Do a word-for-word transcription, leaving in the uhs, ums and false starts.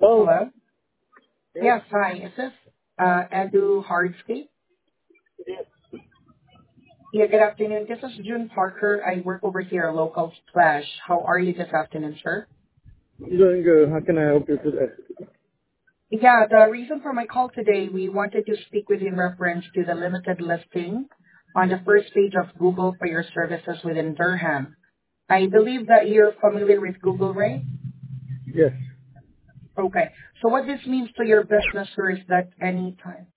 Oh, Hello? yes, Yes, hi. Is this uh, Edu Hardscape? yes. Yeah, good afternoon. This is June Parker. I work over here at Local Splash. How are you this afternoon, sir? I'm doing good. How can I help you today? Yeah, the reason for my call today, we wanted to speak with you in reference to the limited listing on the first page of Google for your services within Durham. I believe that you're familiar with Google, right? Yes. Okay. So what this means to your business, sir, is that anytime.